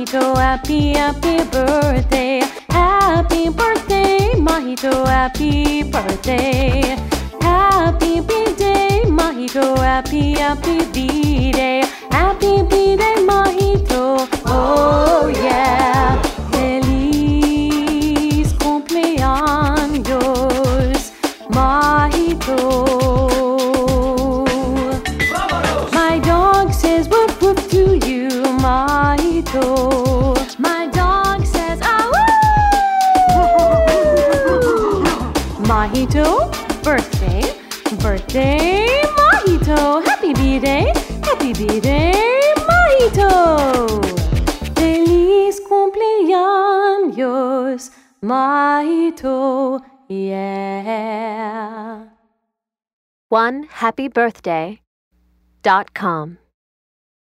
Majito, happy, happy birthday. Happy birthday, Majito, happy birthday. Happy B-Day, Majito, happy, happy B-Day. Happy B-Day, Majito, oh yeah. Feliz cumpleaños, Majito. My dog says woof woof to you, Majito. My dog says ah woo. Majito, birthday, birthday, Majito. Happy B-Day, Majito. Feliz cumpleaños, Majito, yeah. OneHappyBirthday.com